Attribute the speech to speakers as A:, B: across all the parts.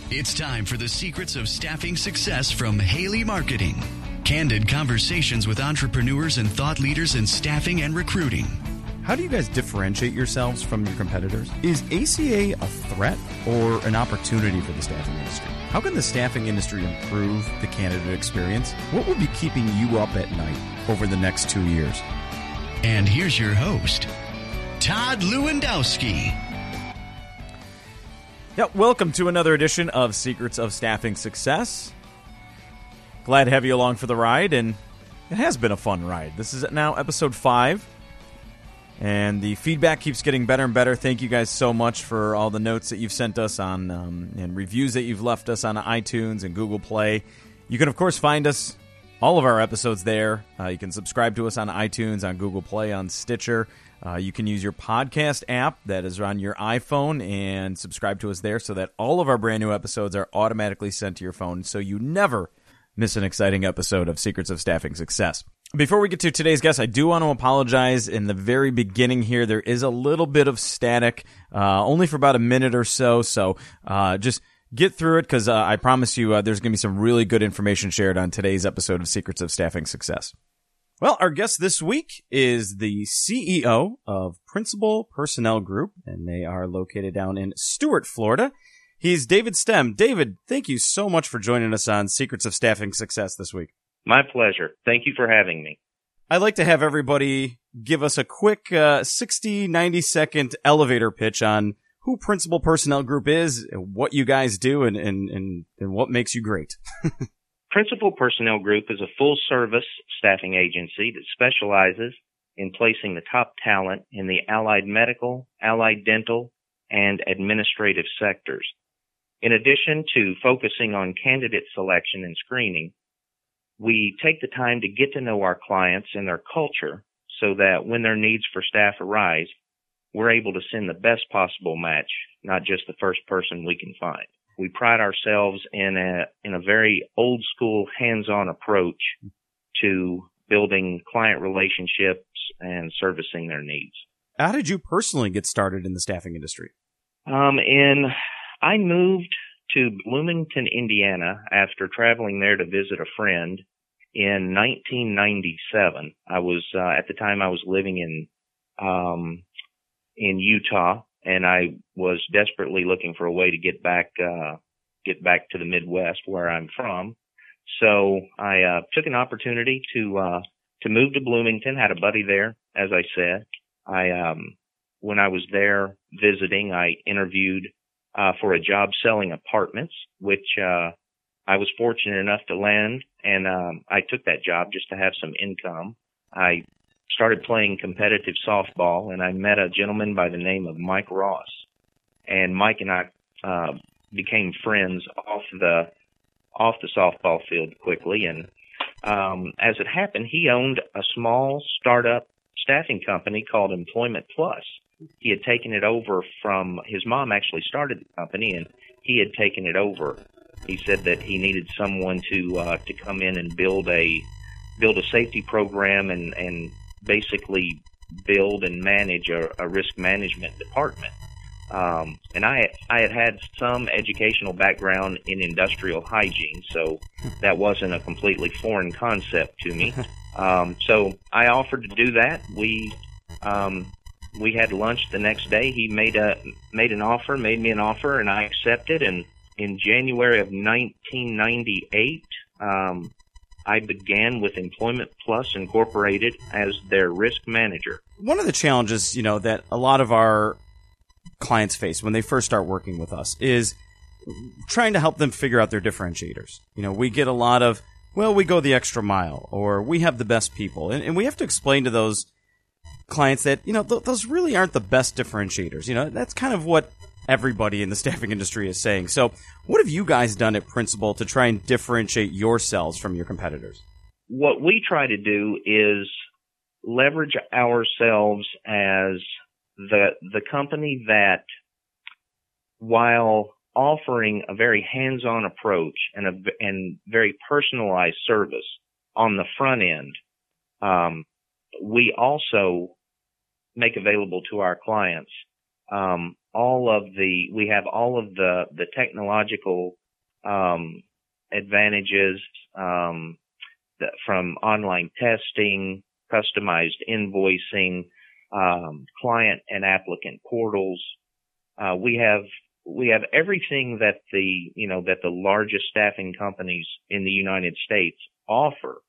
A: It's time for the Secrets of Staffing Success from Haley Marketing. Candid conversations with entrepreneurs and thought leaders in staffing and recruiting.
B: How do you guys differentiate yourselves from your competitors? Is ACA a threat or an opportunity for the staffing industry? How can the staffing industry improve the candidate experience? What will be keeping you up at night over the next 2 years?
A: And here's your host, Todd Lewandowski.
B: Yep, welcome to another edition of Secrets of Staffing Success. Glad to have you along for the ride, and it has been a fun ride. This is now episode 5, and the feedback keeps getting better and better. Thank you guys so much for all the notes that you've sent us on and reviews that you've left us on iTunes and Google Play. You can, of course, find us, all of our episodes there. You can subscribe to us on iTunes, on Google Play, on Stitcher. You can use your podcast app that is on your iPhone and subscribe to us there so that all of our brand new episodes are automatically sent to your phone so you never miss an exciting episode of Secrets of Staffing Success. Before we get to today's guest, I do want to apologize in the very beginning here. There is a little bit of static, only for about a minute or so, just get through it because I promise you there's going to be some really good information shared on today's episode of Secrets of Staffing Success. Well, our guest this week is the CEO of Principal Personnel Group, and they are located down in Stuart, Florida. He's David Stem. David, thank you so much for joining us on Secrets of Staffing Success this week.
C: My pleasure. Thank you for having me.
B: I'd like to have everybody give us a quick 60, 90-second elevator pitch on who Principal Personnel Group is, what you guys do, and what makes you great.
C: Principal Personnel Group is a full-service staffing agency that specializes in placing the top talent in the allied medical, allied dental, and administrative sectors. In addition to focusing on candidate selection and screening, we take the time to get to know our clients and their culture so that when their needs for staff arise, we're able to send the best possible match, not just the first person we can find. We pride ourselves in a very old school hands-on approach to building client relationships and servicing their needs.
B: How did you personally get started in the staffing industry?
C: I moved to Bloomington, Indiana after traveling there to visit a friend in 1997. I was at the time I was living in Utah, and I was desperately looking for a way to get back to the Midwest where I'm from. So I took an opportunity to move to Bloomington. Had a buddy there, as I said. When I was there visiting, I interviewed for a job selling apartments, which I was fortunate enough to land, and I took that job just to have some income. I started playing competitive softball, and I met a gentleman by the name of Mike Ross. And Mike and I became friends off the softball field quickly. And as it happened, he owned a small startup staffing company called Employment Plus. He had taken it over from his mom. Actually started the company, and he had taken it over. He said that he needed someone to come in and build a safety program and basically build and manage a risk management department. And I had some educational background in industrial hygiene, so that wasn't a completely foreign concept to me. So I offered to do that. We had lunch the next day. He made me an offer, and I accepted. And in January of 1998, I began with Employment Plus Incorporated as their risk manager.
B: One of the challenges, that a lot of our clients face when they first start working with us is trying to help them figure out their differentiators. We get a lot of, we go the extra mile, or we have the best people. And we have to explain to those clients that, those really aren't the best differentiators. That's kind of what everybody in the staffing industry is saying. So what have you guys done at Principal to try and differentiate yourselves from your competitors?
C: What we try to do is leverage ourselves as the company that, while offering a very hands-on approach and very personalized service on the front end, we also make available to our clients we have all of the technological advantages from online testing, customized invoicing, client and applicant portals. We have everything that the largest staffing companies in the United States offer,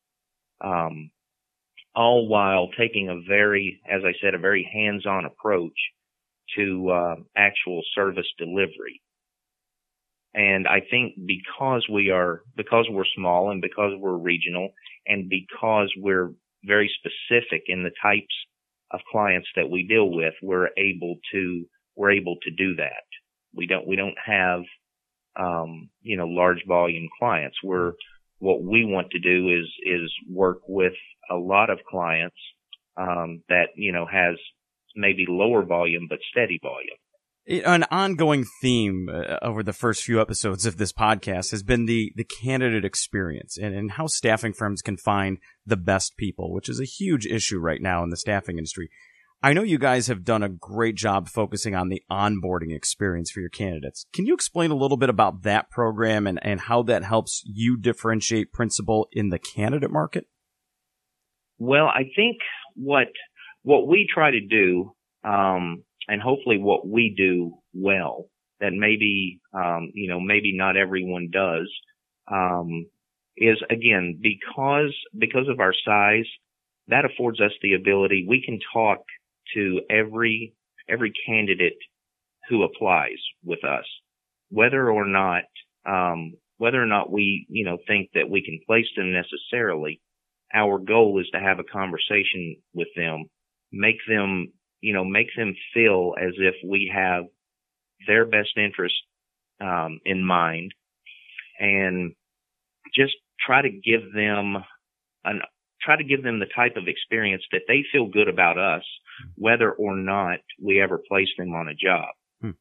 C: all while taking a very hands-on approach to actual service delivery. And I think because we're small and because we're regional and because we're very specific in the types of clients that we deal with, we're able to do that. We don't have large volume clients. What we want to do is work with a lot of clients that has maybe lower volume but steady volume.
B: An ongoing theme over the first few episodes of this podcast has been the candidate experience and how staffing firms can find the best people, which is a huge issue right now in the staffing industry. I know you guys have done a great job focusing on the onboarding experience for your candidates. Can you explain a little bit about that program and how that helps you differentiate Principal in the candidate market?
C: Well, I think what we try to do, and hopefully what we do well, that maybe not everyone does, is again, because of our size, that affords us the ability, we can talk to every candidate who applies with us, whether or not we, think that we can place them necessarily. Our goal is to have a conversation with them, make them feel as if we have their best interest in mind, and just try to give them the type of experience that they feel good about us, whether or not we ever place them on a job.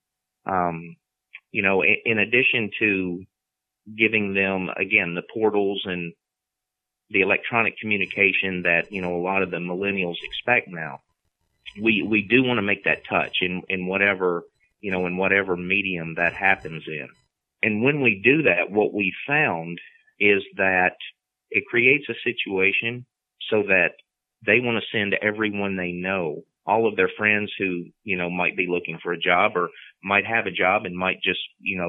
C: In addition to giving them, again, the portals and the electronic communication that, a lot of the millennials expect now, we do want to make that touch in whatever medium that happens in. And when we do that, what we found is that it creates a situation so that they want to send everyone they know, all of their friends who, might be looking for a job or might have a job and might just,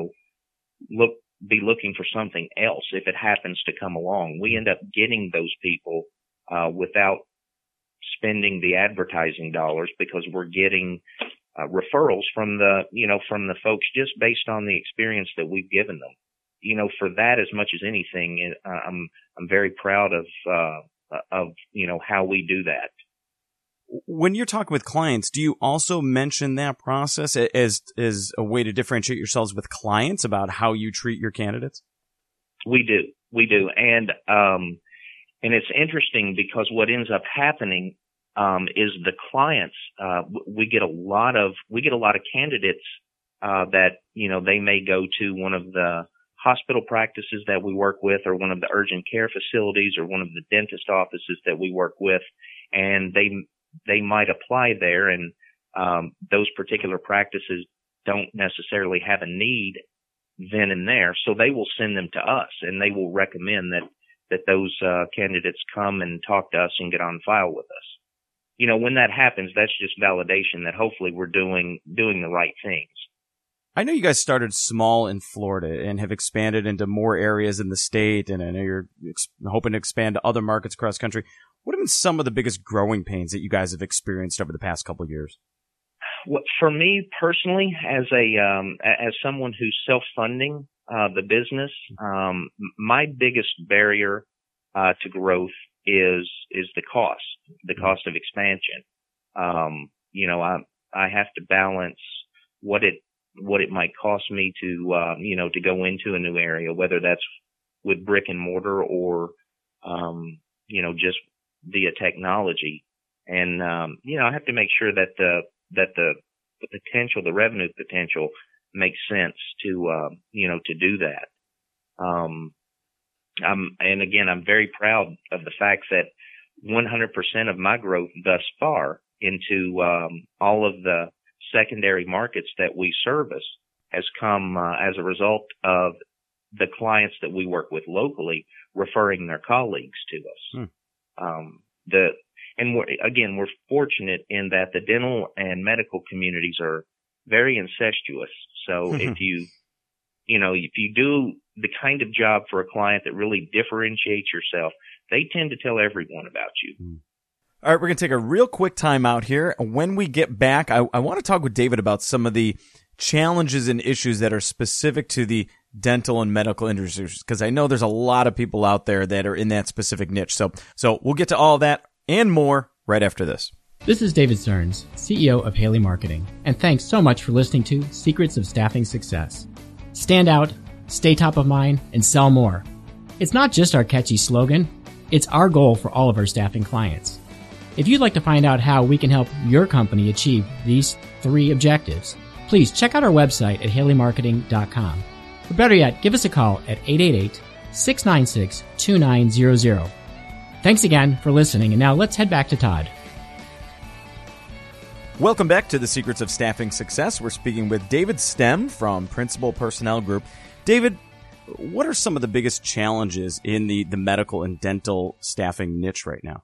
C: be looking for something else if it happens to come along. We end up getting those people without spending the advertising dollars, because we're getting referrals from the folks just based on the experience that we've given them. For that, as much as anything, I'm very proud of how we do that.
B: When you're talking with clients, do you also mention that process as a way to differentiate yourselves with clients about how you treat your candidates? We
C: do. And it's interesting because what ends up happening, is the clients, we get a lot of candidates, that, they may go to one of the hospital practices that we work with, or one of the urgent care facilities, or one of the dentist offices that we work with, and they might apply there, and those particular practices don't necessarily have a need then and there, so they will send them to us, and they will recommend that those candidates come and talk to us and get on file with us. When that happens, that's just validation that hopefully we're doing the right things.
B: I know you guys started small in Florida and have expanded into more areas in the state, and I know you're hoping to expand to other markets across the country. What have been some of the biggest growing pains that you guys have experienced over the past couple of years?
C: Well, for me personally, as someone who's self-funding the business, my biggest barrier to growth is the cost of expansion. I have to balance what it might cost me to go into a new area, whether that's with brick and mortar or just via technology. And I have to make sure that the potential, the revenue potential, makes sense to do that. And again, I'm very proud of the fact that 100% of my growth thus far into all of the secondary markets that we service has come as a result of the clients that we work with locally referring their colleagues to us. We're fortunate in that the dental and medical communities are very incestuous. So if you do the kind of job for a client that really differentiates yourself, they tend to tell everyone about you.
B: All right, we're going to take a real quick time out here. When we get back, I want to talk with David about some of the challenges and issues that are specific to the dental and medical industries, because I know there's a lot of people out there that are in that specific niche. So we'll get to all that and more right after this.
D: This is David Stearns, CEO of Haley Marketing, and thanks so much for listening to Secrets of Staffing Success. Stand out, stay top of mind, and sell more. It's not just our catchy slogan, it's our goal for all of our staffing clients. If you'd like to find out how we can help your company achieve these 3 objectives, please check out our website at haleymarketing.com. Or better yet, give us a call at 888-696-2900. Thanks again for listening, and now let's head back to Todd.
B: Welcome back to the Secrets of Staffing Success. We're speaking with David Stem from Principal Personnel Group. David, what are some of the biggest challenges in the medical and dental staffing niche right now?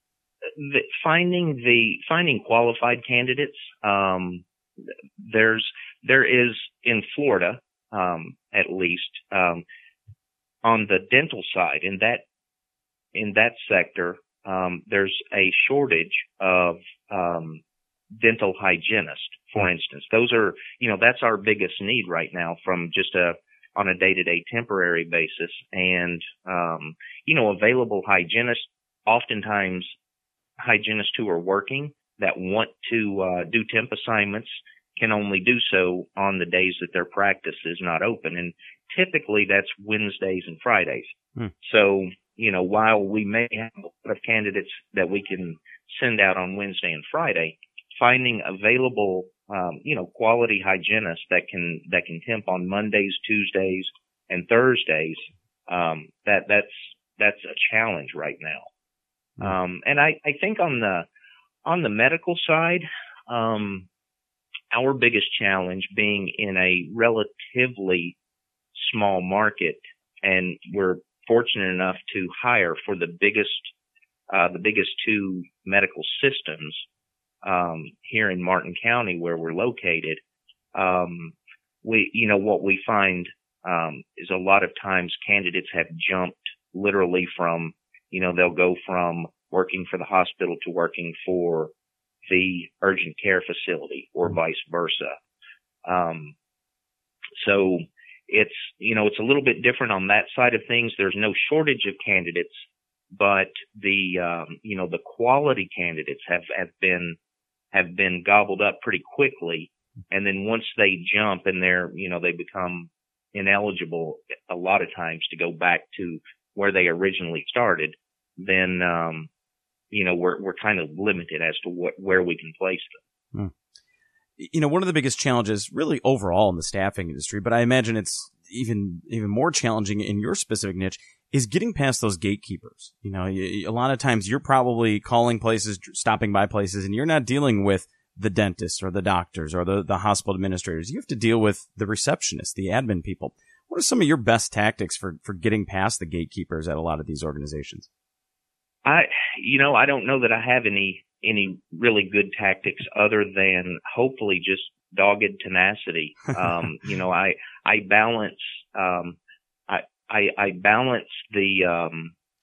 C: Finding qualified candidates. There is in Florida, at least, on the dental side, in that sector, there's a shortage of dental hygienists, for instance. Those are, that's our biggest need right now from just on a day-to-day temporary basis. And, available hygienists, oftentimes hygienists who are working that want to do temp assignments can only do so on the days that their practice is not open. And typically that's Wednesdays and Fridays. So, while we may have a lot of candidates that we can send out on Wednesday and Friday, finding available, quality hygienists that can temp on Mondays, Tuesdays, and Thursdays, that's a challenge right now. And I think on the medical side, our biggest challenge being in a relatively small market, and we're fortunate enough to hire for the biggest 2 medical systems, here in Martin County where we're located. What we find, is a lot of times candidates have jumped literally from, they'll go from working for the hospital to working for the urgent care facility or vice versa. So it's, it's a little bit different on that side of things. There's no shortage of candidates, but the quality candidates have been gobbled up pretty quickly. And then once they jump and they become ineligible a lot of times to go back to where they originally started, then, we're kind of limited as to where we can place them.
B: One of the biggest challenges really overall in the staffing industry, but I imagine it's even more challenging in your specific niche, is getting past those gatekeepers. A lot of times you're probably calling places, stopping by places, and you're not dealing with the dentists or the doctors or the hospital administrators. You have to deal with the receptionists, the admin people. What are some of your best tactics for getting past the gatekeepers at a lot of these organizations?
C: I don't know that I have any really good tactics other than hopefully just dogged tenacity. I balance, I balance the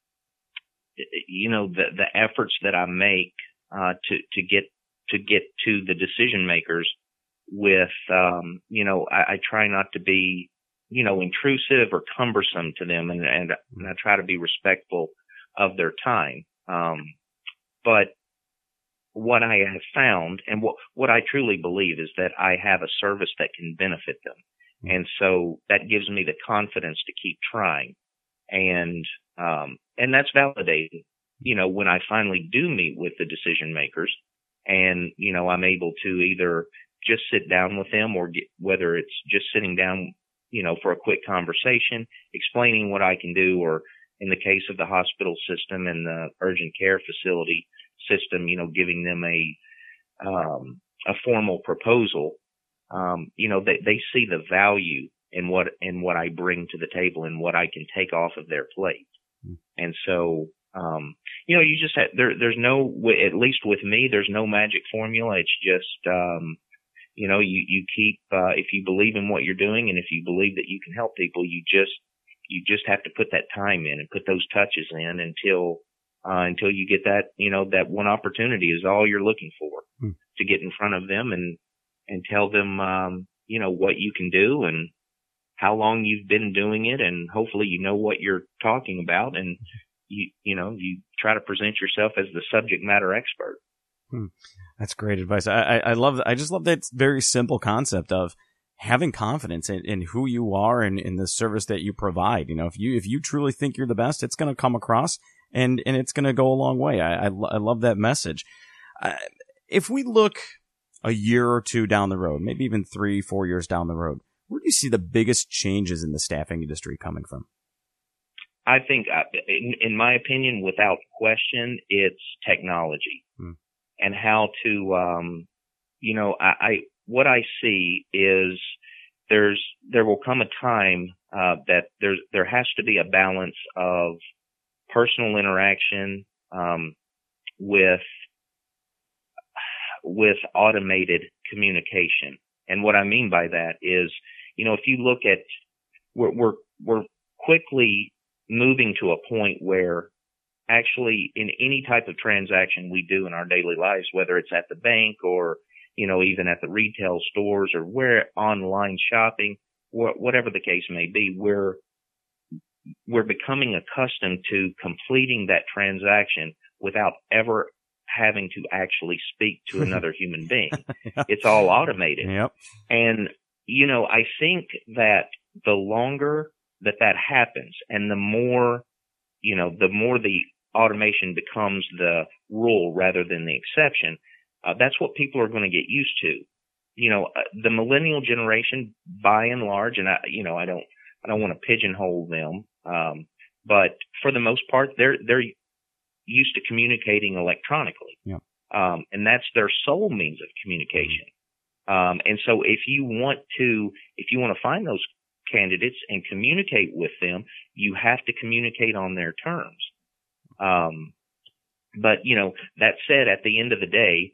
C: efforts that I make, to get to the decision makers with, I try not to be, intrusive or cumbersome to them, and I try to be respectful of their time. But what I have found, and what I truly believe, is that I have a service that can benefit them. And so that gives me the confidence to keep trying. And that's validated, when I finally do meet with the decision makers and, I'm able to either just sit down with them or whether it's just sitting down, for a quick conversation, explaining what I can do, or in the case of the hospital system and the urgent care facility system, giving them a formal proposal, they see the value in what I bring to the table and what I can take off of their plate. And so, you just have, there's no, at least with me, there's no magic formula. It's just, you keep, if you believe in what you're doing and if you believe that you can help people, you just have to put that time in and put those touches in until you get that, that one opportunity is all you're looking for to get in front of them and tell them, what you can do and how long you've been doing it. And hopefully, what you're talking about. And you try to present yourself as the subject matter expert.
B: That's great advice. I just love that very simple concept of having confidence in who you are and in the service that you provide. If you truly think you're the best, it's going to come across and it's going to go a long way. I love that message. If we look a year or two down the road, maybe even 3-4 years down the road, where do you see the biggest changes in the staffing industry coming from?
C: I think, in my opinion, without question, it's technology and how to, what I see is there will come a time that there has to be a balance of personal interaction with automated communication. And what I mean by that is, if you look at, we're quickly moving to a point where actually in any type of transaction we do in our daily lives, whether it's at the bank or, even at the retail stores or where online shopping, whatever the case may be, we're becoming accustomed to completing that transaction without ever having to actually speak to another human being. It's all automated.
B: Yep.
C: And, I think that the longer that happens and the more the automation becomes the rule rather than the exception, that's what people are going to get used to. The millennial generation, by and large, and I don't want to pigeonhole them, but for the most part, they're used to communicating electronically.
B: Yeah.
C: And that's their sole means of communication. And so if you want to find those candidates and communicate with them, you have to communicate on their terms. But that said, at the end of the day,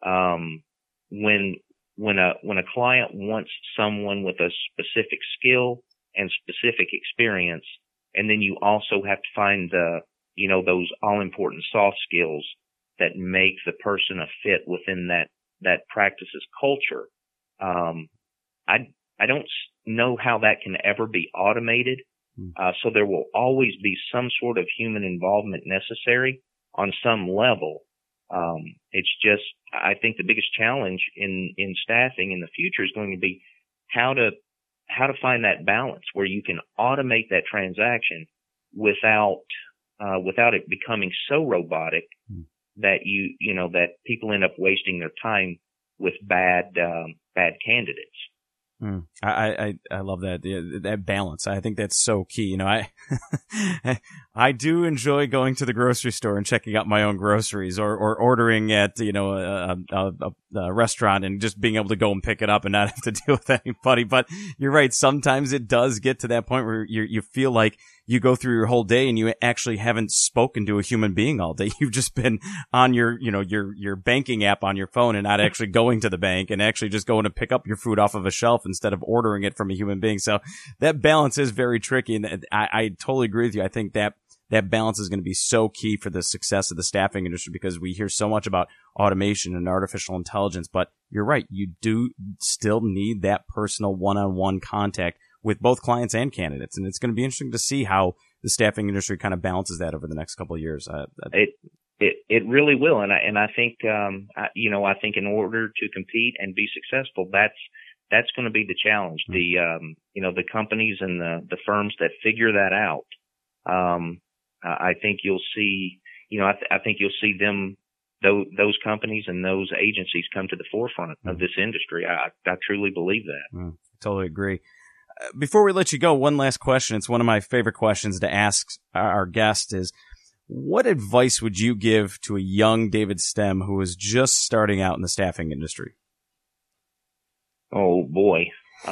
C: when a client wants someone with a specific skill and specific experience, and then you also have to find those all important soft skills that make the person a fit within that practice's culture. I don't know how that can ever be automated. So there will always be some sort of human involvement necessary on some level. It's just, I think the biggest challenge in staffing in the future is going to be how to find that balance where you can automate that transaction without it becoming so robotic that that people end up wasting their time with bad candidates.
B: I love that that balance. I think that's so key. I do enjoy going to the grocery store and checking out my own groceries, or ordering at a restaurant and just being able to go and pick it up and not have to deal with anybody. But you're right. Sometimes it does get to that point where you feel like you go through your whole day and you actually haven't spoken to a human being all day. You've just been on your banking app on your phone and not actually going to the bank and actually just going to pick up your food off of a shelf instead of ordering it from a human being. So that balance is very tricky. And I totally agree with you. I think that balance is going to be so key for the success of the staffing industry, because we hear so much about automation and artificial intelligence, but you're right. You do still need that personal one-on-one contact with both clients and candidates. And it's going to be interesting to see how the staffing industry kind of balances that over the next couple of years.
C: It really will. And I think, I think in order to compete and be successful, that's going to be the challenge. The companies and the firms that figure that out, I think you'll see, I think you'll see them, those companies and those agencies come to the forefront of this industry. I truly believe that.
B: Totally agree. Before we let you go, one last question. It's one of my favorite questions to ask our guest is, what advice would you give to a young David Stem who is just starting out in the staffing industry?
C: Oh boy.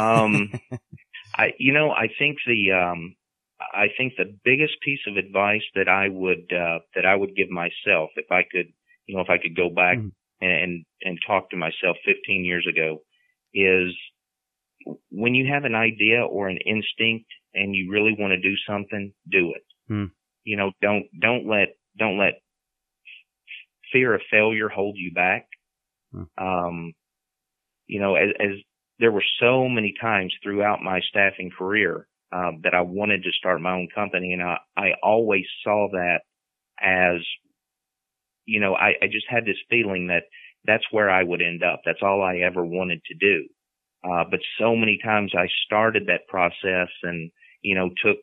C: I think the biggest piece of advice that I would give myself if I could go back and talk to myself 15 years ago is, when you have an idea or an instinct and you really want to do something, do it. Don't let fear of failure hold you back. As there were so many times throughout my staffing career that I wanted to start my own company, and I always saw that as, I just had this feeling that that's where I would end up. That's all I ever wanted to do. But so many times I started that process and, took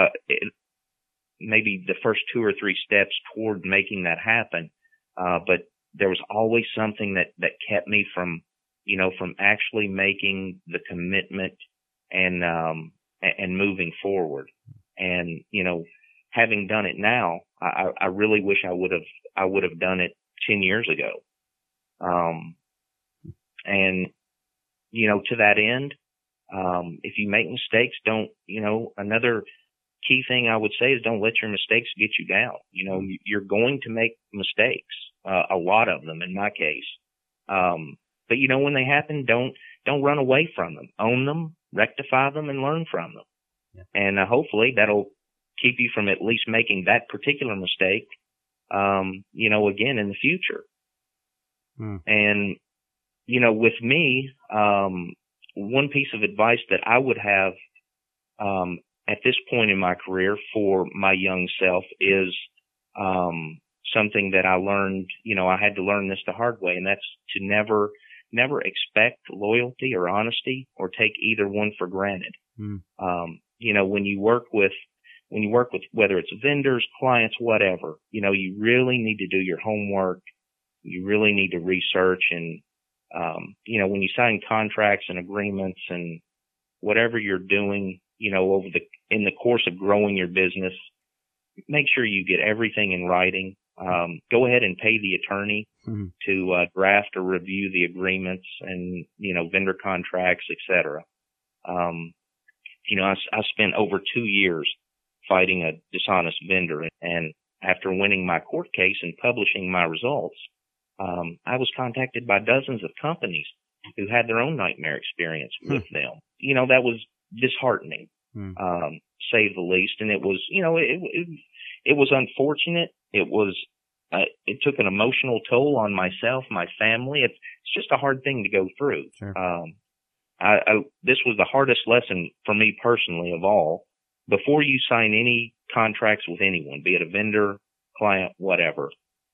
C: maybe the first 2 or 3 steps toward making that happen. But there was always something that kept me from actually making the commitment and moving forward. And, having done it now, I really wish I would have done it 10 years ago. And, to that end, if you make mistakes, another key thing I would say is don't let your mistakes get you down. You're going to make mistakes, a lot of them in my case. But when they happen, don't run away from them. Own them, rectify them, and learn from them. Yeah. And hopefully that'll keep you from at least making that particular mistake, again in the future. And, with me, one piece of advice that I would have, at this point in my career for my young self is, something that I learned, I had to learn this the hard way, and that's to never expect loyalty or honesty or take either one for granted. When you work with whether it's vendors, clients, whatever, you really need to do your homework. You really need to research and, when you sign contracts and agreements and whatever you're doing, in the course of growing your business, make sure you get everything in writing. Go ahead and pay the attorney to draft or review the agreements and, vendor contracts, et cetera. I spent over 2 years fighting a dishonest vendor, and after winning my court case and publishing my results, I was contacted by dozens of companies who had their own nightmare experience with them. That was disheartening, say the least. And it was, it was unfortunate. It took an emotional toll on myself, my family. It's just a hard thing to go through. Sure. This was the hardest lesson for me personally of all. Before you sign any contracts with anyone, be it a vendor, client, whatever,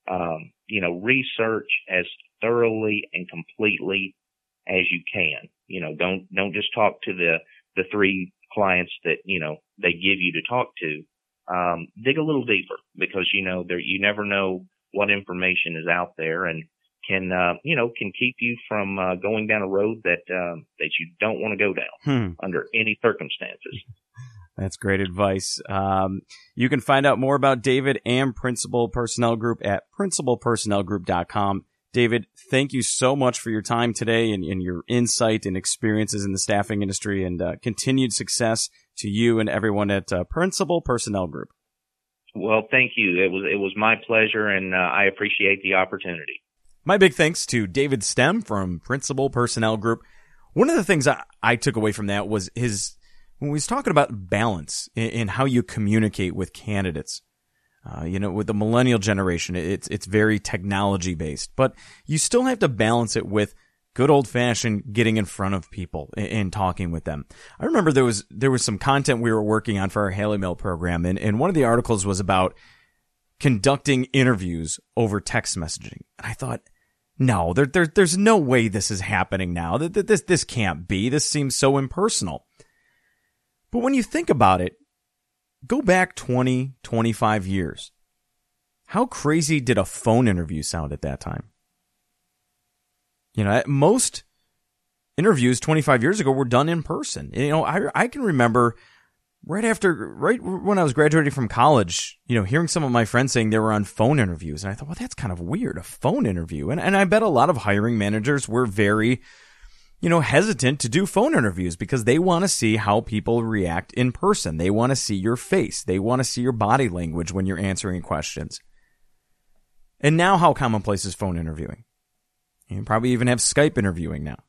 C: research as thoroughly and completely as you can. Don't just talk to the 3 clients that, they give you to talk to. Dig a little deeper because, you never know what information is out there and can keep you from, going down a road that you don't want to go down under any circumstances.
B: That's great advice. You can find out more about David and Principal Personnel Group at principalpersonnelgroup.com. David, thank you so much for your time today and your insight and experiences in the staffing industry, and continued success to you and everyone at Principal Personnel Group.
C: Well, thank you. It was my pleasure, and I appreciate the opportunity.
B: My big thanks to David Stem from Principal Personnel Group. One of the things I took away from that was when we was talking about balance in how you communicate with candidates. With the millennial generation, it's very technology based, but you still have to balance it with good old fashioned getting in front of people and talking with them. I remember there was some content we were working on for our Haley Mail program, and one of the articles was about conducting interviews over text messaging. And I thought, no, there's no way this is happening now. This can't be. This seems so impersonal. But when you think about it, go back 20, 25 years. How crazy did a phone interview sound at that time? Most interviews 25 years ago were done in person. I can remember right when I was graduating from college, hearing some of my friends saying they were on phone interviews. And I thought, well, that's kind of weird, a phone interview. And I bet a lot of hiring managers were very, hesitant to do phone interviews because they want to see how people react in person. They want to see your face. They want to see your body language when you're answering questions. And now how commonplace is phone interviewing? You probably even have Skype interviewing now.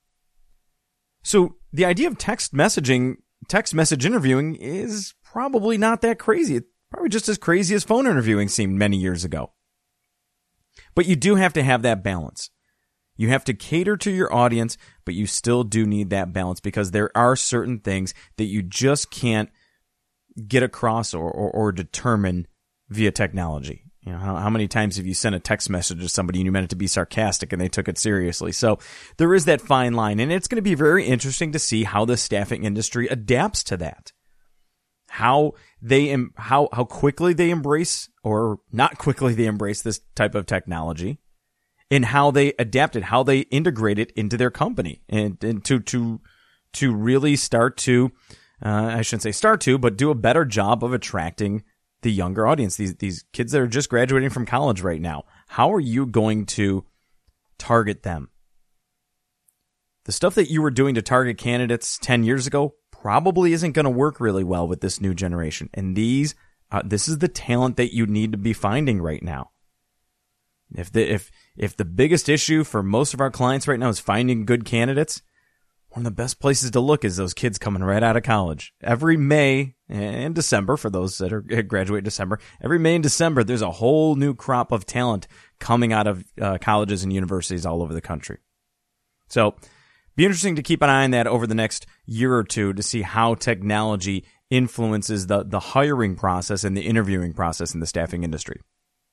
B: So the idea of text message interviewing is probably not that crazy. It's probably just as crazy as phone interviewing seemed many years ago. But you do have to have that balance. You have to cater to your audience, but you still do need that balance because there are certain things that you just can't get across or determine via technology. How many times have you sent a text message to somebody and you meant it to be sarcastic and they took it seriously? So there is that fine line, and it's going to be very interesting to see how the staffing industry adapts to that. How quickly they embrace or not quickly they embrace this type of technology, and how they adapt it, how they integrate it into their company, and to really start to, I shouldn't say start to, but do a better job of attracting the younger audience, these kids that are just graduating from college right now. How are you going to target them? The stuff that you were doing to target candidates 10 years ago probably isn't going to work really well with this new generation. And this is the talent that you need to be finding right now. If the biggest issue for most of our clients right now is finding good candidates, one of the best places to look is those kids coming right out of college. Every May and December, for those that are graduate in December, every May and December, there's a whole new crop of talent coming out of colleges and universities all over the country. So be interesting to keep an eye on that over the next year or two to see how technology influences the hiring process and the interviewing process in the staffing industry.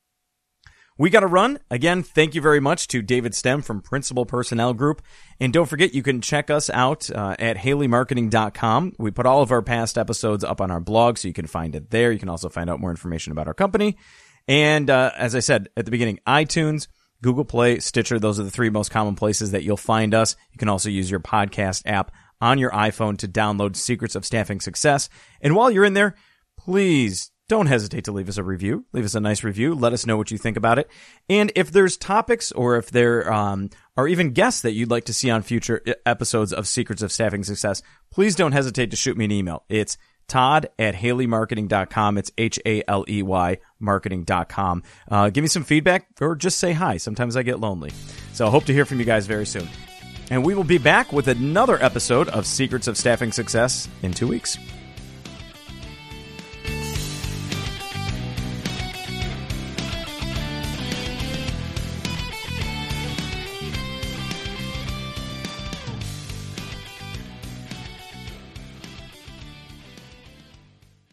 B: We got to run. Again, thank you very much to David Stem from Principal Personnel Group. And don't forget, you can check us out at HaleyMarketing.com. We put all of our past episodes up on our blog, so you can find it there. You can also find out more information about our company. And as I said at the beginning, iTunes, Google Play, Stitcher, those are the three most common places that you'll find us. You can also use your podcast app on your iPhone to download Secrets of Staffing Success. And while you're in there, please don't hesitate to leave us a review. Leave us a nice review. Let us know what you think about it. And if there's topics or if there are even guests that you'd like to see on future episodes of Secrets of Staffing Success, please don't hesitate to shoot me an email. It's Todd@HaleyMarketing.com. It's HALEY marketing.com. Give me some feedback or just say hi. Sometimes I get lonely. So I hope to hear from you guys very soon. And we will be back with another episode of Secrets of Staffing Success in 2 weeks.